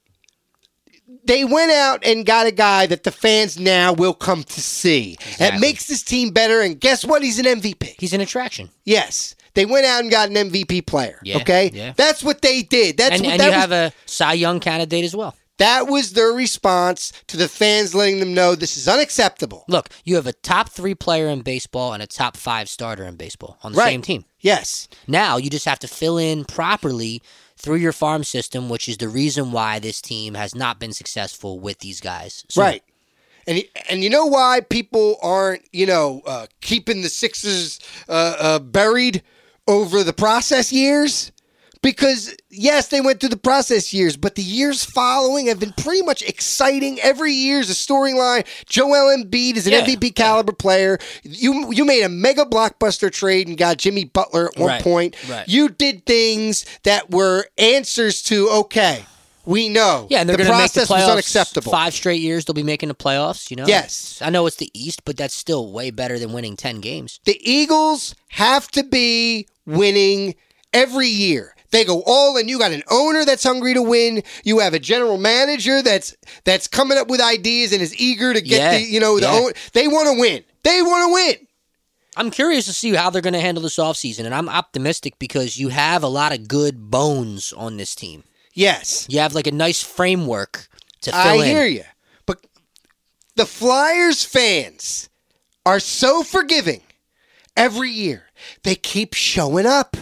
they went out and got a guy that the fans now will come to see. That Exactly. makes this team better. And guess what? He's an M V P. he's an attraction. Yes. They went out and got an M V P player. Yeah, Okay? yeah. That's what they did. That's And, what and that you was, have a Cy Young candidate as well. that was their response to the fans, letting them know this is unacceptable. Look, you have a top three player in baseball and a top five starter in baseball on the Right. same team. Yes. Now you just have to fill in properly through your farm system, which is the reason why this team has not been successful with these guys. So, Right. And and you know why people aren't, you know, uh, keeping the Sixers uh, uh, buried over the process years? Because, yes, they went through the process years, but the years following have been pretty much exciting. Every year is a storyline. Joel Embiid is an Yeah. M V P caliber player. You you made a mega blockbuster trade and got Jimmy Butler at one Right. point. Right. You did things that were answers to, okay, we know. Yeah, and they're the going to make the process was playoffs unacceptable. five straight years. They'll be making the playoffs, you know? Yes. I know it's the East, but that's still way better than winning ten games. The Eagles have to be winning every year. They go all in. You got an owner that's hungry to win. You have a general manager that's that's coming up with ideas and is eager to get Yeah, the, you know, the yeah. own, they want to win. They want to win. I'm curious to see how they're going to handle this offseason, and I'm optimistic because you have a lot of good bones on this team. Yes. You have like a nice framework to fill I in. hear you. But the Flyers fans are so forgiving every year. They keep showing up.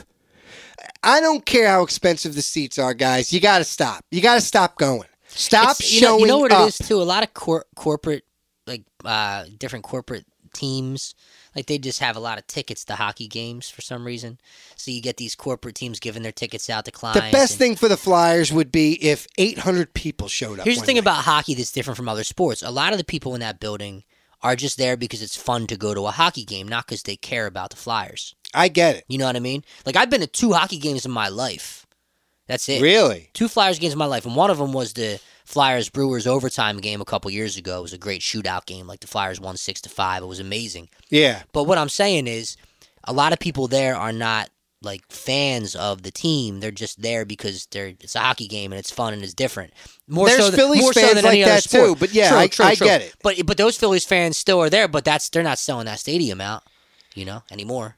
I don't care how expensive the seats are, guys. You got to stop. You got to stop going. Stop It's- you know, showing you know what up. it is too. A lot of cor- corporate, like uh, different corporate teams, like they just have a lot of tickets to hockey games for some reason. So you get these corporate teams giving their tickets out to clients. The best and- thing for the Flyers would be if eight hundred people showed up. Here's the one thing night. about hockey that's different from other sports. A lot of the people in that building are just there because it's fun to go to a hockey game, not because they care about the Flyers. I get it. You know what I mean? Like I've been to two hockey games in my life. That's it. Really? Two Flyers games in my life, and one of them was the Flyers Brewers overtime game a couple years ago. It was a great shootout game. Like the Flyers won six to five. It was amazing. Yeah. But what I'm saying is, a lot of people there are not like fans of the team. They're just there because they're it's a hockey game and it's fun and it's different. More There's so than, Phillies more so fans than like any other that, sport. too, but yeah, True, I- true, I true. get it. But but those Phillies fans still are there. But that's they're not selling that stadium out, you know, anymore.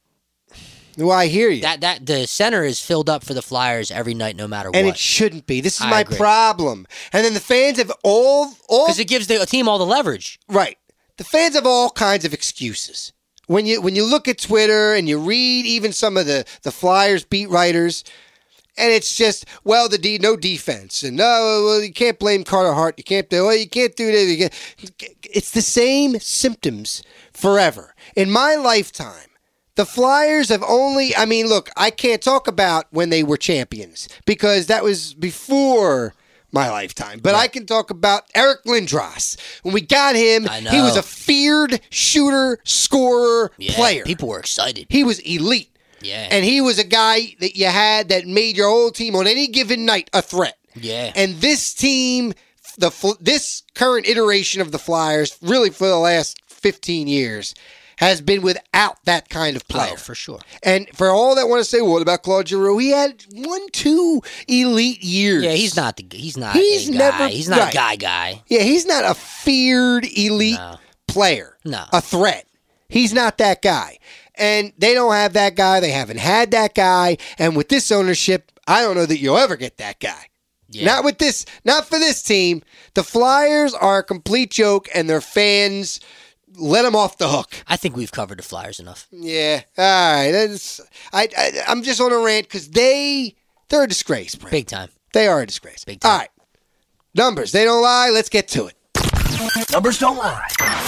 Well, I hear you. That that the center is filled up for the Flyers every night, no matter and what. it shouldn't be. This is I my agree. problem. And then the fans have all all Because it gives the team all the leverage. right. The fans have all kinds of excuses. When you when you look at Twitter and you read even some of the, the Flyers beat writers, and it's just, well, the de- no defense, and no, well, you can't blame Carter Hart. You can't do well, you can't do that. You can't. It's the same symptoms forever. In my lifetime, the Flyers have only, I mean, look, I can't talk about when they were champions because that was before my lifetime. But I can talk about Eric Lindros. When we got him, I he was know. a feared shooter, scorer, Yeah, player. people were excited. He was elite. Yeah. And he was a guy that you had that made your whole team on any given night a threat. Yeah. And this team, the Fl- this current iteration of the Flyers, really for the last fifteen years, has been without that kind of player. Oh, for sure. And for all that want to say, well, what about Claude Giroux? He had one, two elite years. Yeah, he's not the he's not He's a guy. never- he's not right. a guy guy. Yeah, he's not a feared elite No. player. No. A threat. He's not that guy. And they don't have that guy. They haven't had that guy. And with this ownership, I don't know that you'll ever get that guy. Yeah. Not with this, not for this team. The Flyers are a complete joke, and their fans let them off the hook. I think we've covered the Flyers enough. Yeah, all right. That's, I, I, I'm just on a rant because they, they're a disgrace, Brent. Big time. They are a disgrace. Big time. All right. Numbers, they don't lie. Let's get to it. Numbers don't lie.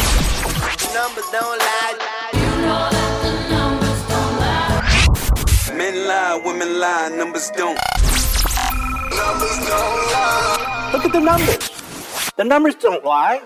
Numbers don't lie. Men lie, women lie, numbers don't. Numbers don't lie. Look at the numbers. The numbers don't lie.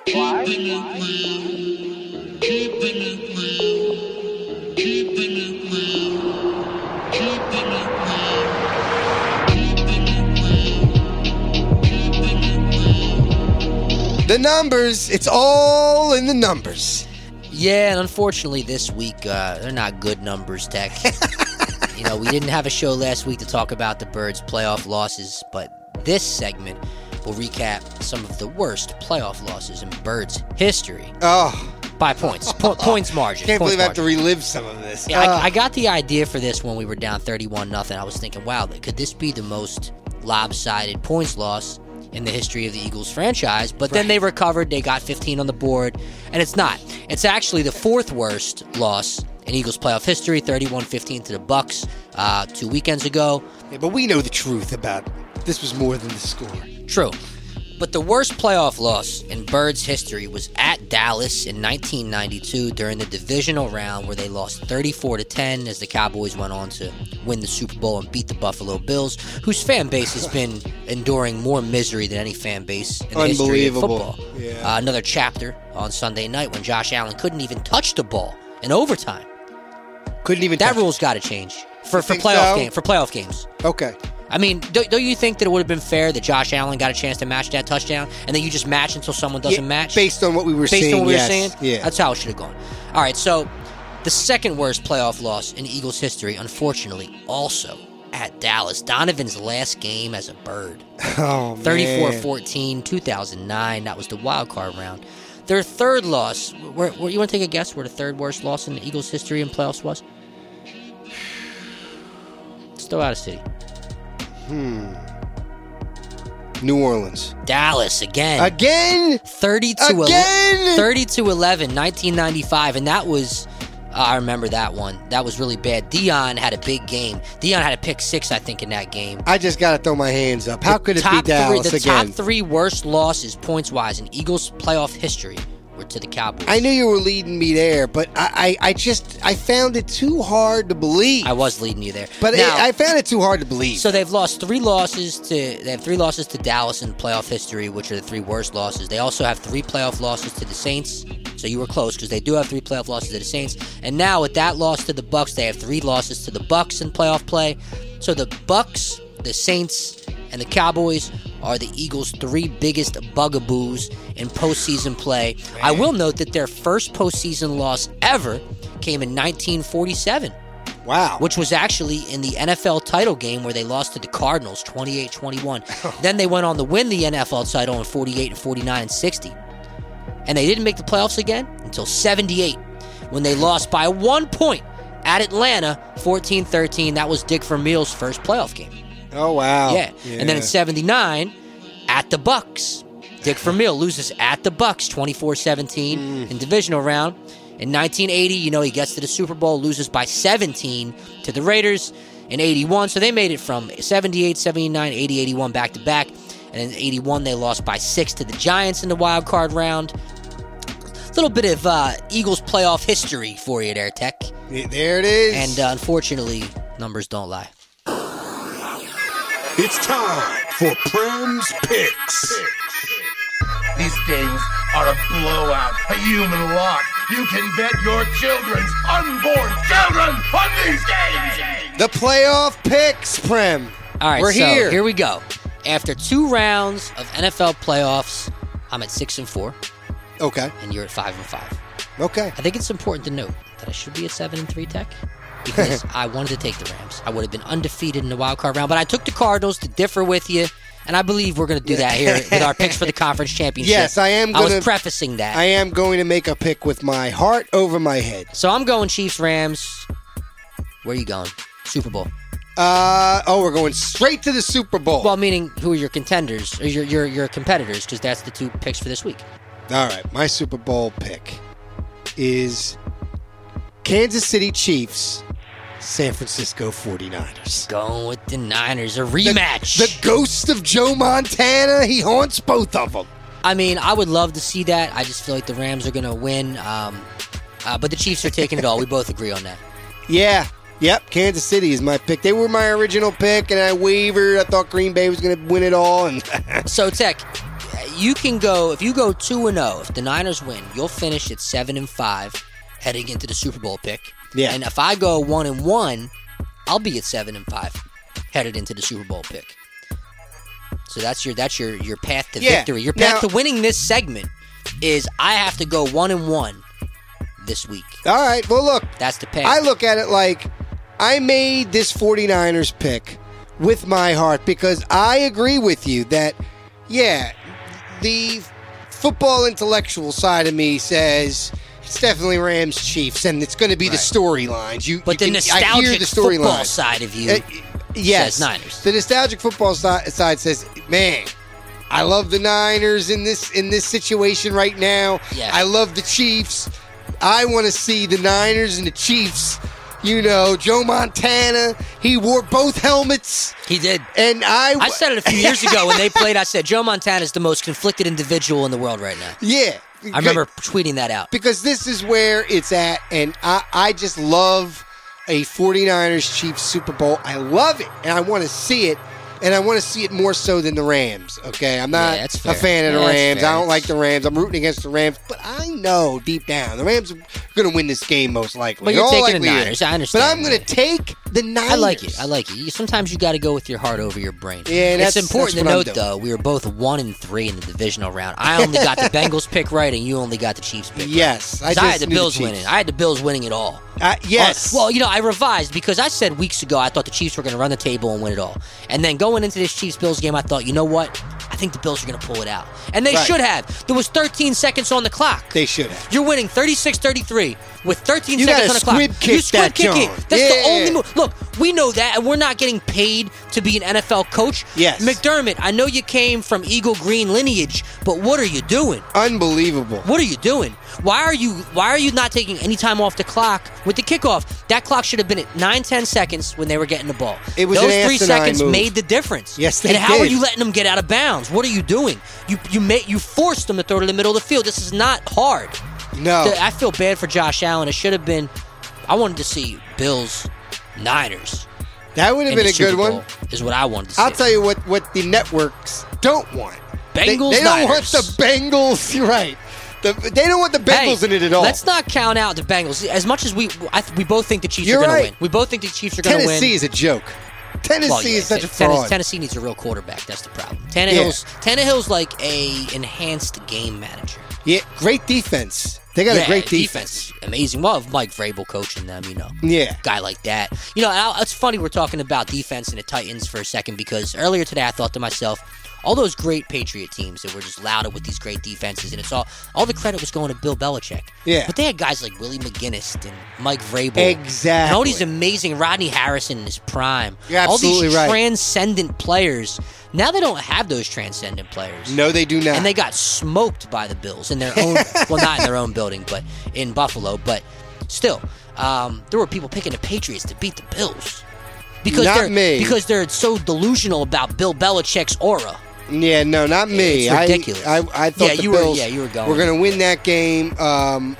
The numbers, it's all in the numbers. Yeah, and unfortunately this week uh, they're not good numbers, Tech. You know, we didn't have a show last week to talk about the Birds' playoff losses, but this segment will recap some of the worst playoff losses in Birds' history Oh, by points, po- points margin. can't points believe I have to margin. relive some of this. Yeah, Ah. I, I got the idea for this when we were down thirty-one nothing. I was thinking, wow, could this be the most lopsided points loss in the history of the Eagles franchise? But then they recovered. They got fifteen on the board, and it's not. It's actually the fourth worst loss in Eagles playoff history, thirty-one fifteen to the Bucks uh, two weekends ago. Yeah, but we know the truth about this was more than the score. True. But the worst playoff loss in Birds history was at Dallas in nineteen ninety-two during the divisional round where they lost thirty-four to ten as the Cowboys went on to win the Super Bowl and beat the Buffalo Bills, whose fan base has been enduring more misery than any fan base in the history of Unbelievable. football. Yeah. Uh, another chapter on Sunday night when Josh Allen couldn't even touch the ball in overtime. Couldn't even That touch rule's got to change for, for think playoff so? game for playoff games. it. Okay. I mean, don't, don't you think that it would have been fair that Josh Allen got a chance to match that touchdown, and then you just match until someone doesn't Yeah, match? Based on what we were Based saying, on what we yes. were saying? Yeah. That's how it should have gone. All right, so the second worst playoff loss in Eagles history, unfortunately, also at Dallas. Donovan's last game as a Bird. Oh, man. thirty-four fourteen, two thousand nine. That was the wild card round. Their third loss, where, where, you want to take a guess where the third worst loss in the Eagles history in playoffs was? Let's throw out a city. New Orleans. Dallas again. Again? thirty to Again? thirty to eleven, nineteen ninety-five, and that was uh, I remember that one. That was really bad. Dion had a big game. Dion had a pick six, I think, in that game. I just got to throw my hands up. How could it Top be Dallas three, the again? top three worst losses points wise in Eagles playoff history were to the Cowboys. I knew you were leading me there, but I, I, I just I found it too hard to believe. I was leading you there. but now, it, I found it too hard to believe. so they've lost three losses to they have three losses to Dallas in playoff history, which are the three worst losses. They also have three playoff losses to the Saints. So you were close because they do have three playoff losses to the Saints. And now with that loss to the Bucks, they have three losses to the Bucks in playoff play. So the Bucks, the Saints, and the Cowboys are the Eagles' three biggest bugaboos in postseason play. Man. I will note that their first postseason loss ever came in nineteen forty-seven. Wow. Which was actually in the N F L title game where they lost to the Cardinals twenty-eight twenty-one. Then they went on to win the N F L title in forty-eight and forty-nine and sixty. And they didn't make the playoffs again until seventy-eight when they lost by one point at Atlanta fourteen thirteen. That was Dick Vermeil's first playoff game. Oh, wow. Yeah. yeah. And then in seventy-nine at the Bucks, Dick Vermeil loses at the Bucks twenty-four seventeen mm. in divisional round. In nineteen eighty, you know, he gets to the Super Bowl, loses by seventeen to the Raiders in eighty-one. So they made it from seventy-eight, seventy-nine, eighty, eighty-one back to back. And in eighty-one, they lost by six to the Giants in the wild card round. A little bit of uh, Eagles playoff history for you there, Tech. There it is. And uh, unfortunately, numbers don't lie. It's time for Prem's Picks. These games are a blowout, a human lock. You can bet your children's unborn children on these games. The playoff picks, Prem. All right, We're so here. here we go. After two rounds of N F L playoffs, I'm at six and four, Okay. and you're at five and five. Okay. I think it's important to note that I should be at seven and three, Tech, because I wanted to take the Rams. I would have been undefeated in the wild card round, but I took the Cardinals to differ with you, and I believe we're going to do that here with our picks for the conference championship. Yes, I am I going was to. prefacing that. I am going to make a pick with my heart over my head. So I'm going Chiefs Rams. Where are you going? Super Bowl. Uh oh, we're going straight to the Super Bowl. Well, meaning who are your contenders or your your your competitors? Because that's the two picks for this week. All right, my Super Bowl pick is Kansas City Chiefs, San Francisco forty-niners. Going with the Niners, a rematch. The, the ghost of Joe Montana, he haunts both of them. I mean, I would love to see that. I just feel like the Rams are going to win. Um, uh, but the Chiefs are taking it all. We both agree on that. Yeah. Yep, Kansas City is my pick. They were my original pick, and I wavered. I thought Green Bay was going to win it all. And So, Tech, you can go, if you go two and oh, if the Niners win, you'll finish at seven and five heading into the Super Bowl pick. Yeah. And if I go one and one, I'll be at seven and five headed into the Super Bowl pick. So that's your that's your your path to Yeah. victory. Your path Now- to winning this segment is I have to go one and one this week. all right, well, look, That's the path. I look at it like I made this forty-niners pick with my heart because I agree with you that, yeah, the football intellectual side of me says it's definitely Rams Chiefs, and it's going to be the storylines. You, but you the can, I hear nostalgic the football storylines. side of you Uh, yes, says Niners. The nostalgic football si- side says, man, I love the Niners in this in this situation right now. Yeah. I love the Chiefs. I want to see the Niners and the Chiefs. You know, Joe Montana, he wore both helmets. He did. And I... I said it a few years ago when they played. I said, Joe Montana is the most conflicted individual in the world right now. Yeah. I remember tweeting that out. Because this is where it's at, and I, I just love a 49ers Chiefs Super Bowl. I love it, and I want to see it. And I want to see it more so than the Rams, okay? I'm not Yeah, that's a fair. fan of the Yeah, that's Rams. fair. I don't like the Rams. I'm rooting against the Rams. But I know deep down the Rams are going to win this game most likely. But you're All taking the likelihood. Niners. I understand. But I'm going to take the Niners. I like it. I like it. You- Sometimes you got to go with your heart over your brain. Yeah, it's that's- important that's to what I'm note, doing. though, we were both one and three in the divisional round. I only got the Bengals pick right, and you only got the Chiefs pick right. Yes. I, 'Cause just I had the knew Bills Chiefs. winning. I had the Bills winning it all. Uh, yes. Uh, well, you know, I revised because I said weeks ago I thought the Chiefs were going to run the table and win it all. And then going into this Chiefs-Bills game, I thought, you know what? I think the Bills are going to pull it out. And they Right. should have. There was thirteen seconds on the clock. They should have. You're winning thirty-six thirty-three with thirteen You seconds gotta on the clock. squib kick you squib that kick it. John. That's the Yeah. only move. Look, we know that, and we're not getting paid to be an N F L coach. Yes. McDermott, I know you came from Eagle Green lineage, but what are you doing? Unbelievable. What are you doing? Why are you Why are you not taking any time off the clock with the kickoff? That clock should have been at nine, ten seconds when they were getting the ball. It was Those an three asinine seconds move. made the difference. Yes, they And how are did. you letting them get out of bounds? What are you doing? You you made you forced them to throw to the middle of the field. This is not hard. No. I feel bad for Josh Allen. It should have been. I wanted to see Bills, Niners. That would have in been the a good Super one. Bowl Is what I wanted to see. I'll tell you what, what the networks don't want. They- Bengals, They, don't want Niners. the Bengals. You're right. The, they don't want the Bengals Hey, in it at all. Let's not count out the Bengals. As much as we, I, we both think the Chiefs You're are going right. to win. We both think the Chiefs are going to win. Tennessee is a joke. Tennessee Well, yeah, is such a Ten- fraud. Tennessee needs a real quarterback. That's the problem. Tannehill's Tannehill's like a enhanced game manager. Yeah, great defense. They got yeah, a great defense. Amazing. Well, if Mike Vrabel coaching them, you know. Yeah. Guy like that. You know, I- it's funny we're talking about defense and the Titans for a second because earlier today I thought to myself, all those great Patriot teams that were just lauded with these great defenses, and it's all all the credit was going to Bill Belichick. Yeah. But they had guys like Willie McGinnis and Mike Vrabel. Exactly. And all these amazing Rodney Harrison in his prime. You're all absolutely these right. transcendent players. Now they don't have those transcendent players. No, they do not. And they got smoked by the Bills in their own, well, not in their own building, but in Buffalo. But still, um, there were people picking the Patriots to beat the Bills because Not they're me. because they're so delusional about Bill Belichick's aura. Yeah, no, not me. It's ridiculous. I, I, I thought Yeah, the you were- Bills yeah, you were going. were going to win that game. Um,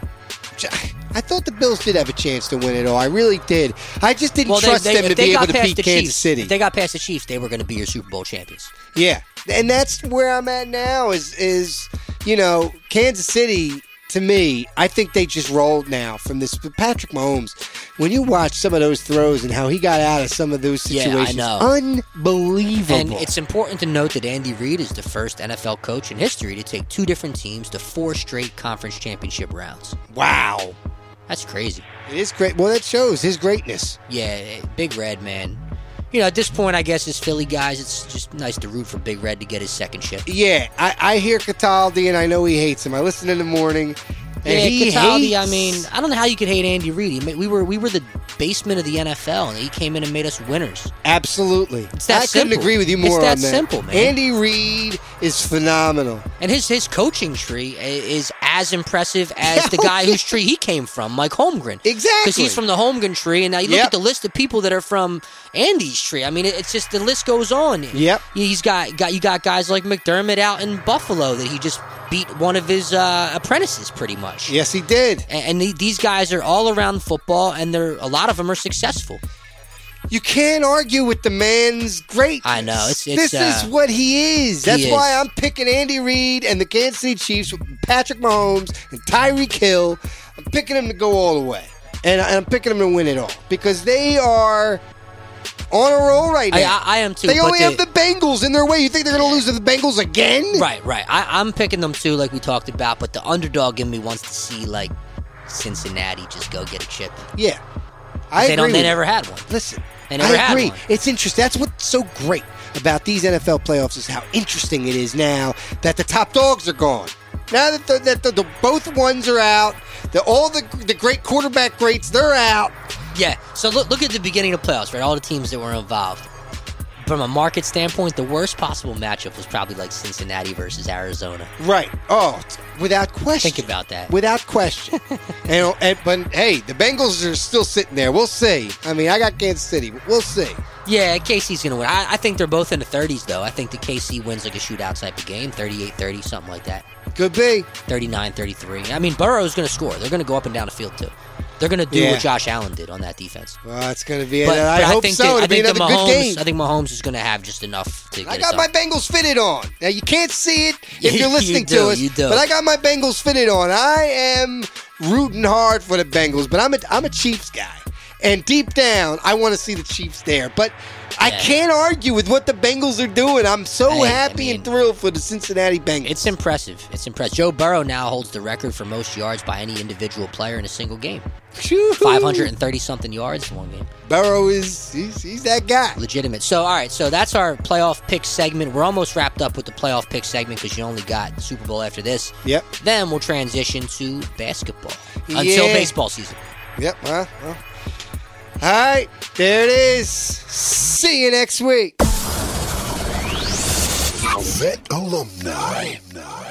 I thought the Bills did have a chance to win it all. I really did. I just didn't Well, they, trust they, them if to they be got able to past beat the Kansas Chiefs, City. if they got past the Chiefs, they were going to be your Super Bowl champions. Yeah, and that's where I'm at now. Is is you know Kansas City. To me, I think they just rolled now from this. But Patrick Mahomes, when you watch some of those throws and how he got out of some of those Yeah, I situations, know. unbelievable. And it's important to note that Andy Reid is the first N F L coach in history to take two different teams to four straight conference championship rounds. wow, That's crazy. it is great. Well, that shows his greatness. Yeah, Big Red, man. You know, at this point, I guess as Philly guys, it's just nice to root for Big Red to get his second chip. Yeah, I, I hear Cataldi, and I know he hates him. I listen in the morning, and yeah, he Cataldi, hates. I mean, I don't know how you could hate Andy Reid. He ma- We were we were the basement of the N F L, and he came in and made us winners. Absolutely. It's that I couldn't simple. agree with you It's more that on that. simple, man. Andy Reid is phenomenal. And his his coaching tree i- is as impressive as Yeah, the guy okay. whose tree he came from, Mike Holmgren. Exactly. Because he's from the Holmgren tree, and now you look Yep. at the list of people that are from Andy's tree. I mean, it- it's just the list goes on. Yep. He's got got you got guys like McDermott out in Buffalo that he just beat one of his uh, apprentices pretty much. Yes, he did. And, and the, these guys are all around football, and they're a lot of them are successful. You can't argue with the man's greatness. I know, it's- it's, this uh, is what he is. That's he why is. I'm picking Andy Reid and the Kansas City Chiefs with Patrick Mahomes and Tyreek Hill. I'm picking them to go all the way. And, I- and I'm picking them to win it all. Because they are on a roll right I, now. I, I am too. they but only the- have the Bengals in their way. You think they're going to lose to the Bengals again? Right, right. I, I'm picking them too, like we talked about. But the underdog in me wants to see like Cincinnati just go get a chip. Yeah. I They agree don't. They with never you. had one. Listen, They never I had agree. one. It's interesting. That's what's so great about these N F L playoffs is how interesting it is now that the top dogs are gone. Now that the, that the, the both ones are out, the, all the the great quarterback greats, they're out. Yeah. So look, look at the beginning of playoffs, right? All the teams that were involved: from a market standpoint, the worst possible matchup was probably like Cincinnati versus Arizona. Right. Oh, without question. Think about that. Without question. and, and but hey, the Bengals are still sitting there. We'll see. I mean, I got Kansas City, but we'll see. Yeah, K C's going to win. I, I think they're both in the thirties, though. I think the K C wins like a shootout type of game, thirty-eight thirty, something like that. Could be. thirty-nine thirty-three. I mean, Burrow's going to score. They're going to go up and down the field, too. They're going to do Yeah. what Josh Allen did on that defense. Well, it's going to be. But, I but hope think so. that- It'll I be think another that good Mahomes, game. I think Mahomes is going to have just enough to get I it got done. my Bengals fitted on. Now, you can't see it if You you're listening do, to us, you do. but I got my Bengals fitted on. I am rooting hard for the Bengals, but I'm a, I'm a Chiefs guy. And deep down, I want to see the Chiefs there. But I Yeah. can't argue with what the Bengals are doing. I'm so Hey, I happy mean, and thrilled for the Cincinnati Bengals. It's impressive. It's impressive. Joe Burrow now holds the record for most yards by any individual player in a single game. Phew. five hundred thirty-something yards in one game. Burrow is, he's, he's that guy. Legitimate. So, all right, so that's our playoff pick segment. We're almost wrapped up with the playoff pick segment because you only got Super Bowl after this. Yep. Then we'll transition to basketball until Yeah. baseball season. Yep. Huh? Well. All right. There it is. See you next week. Vet alumni.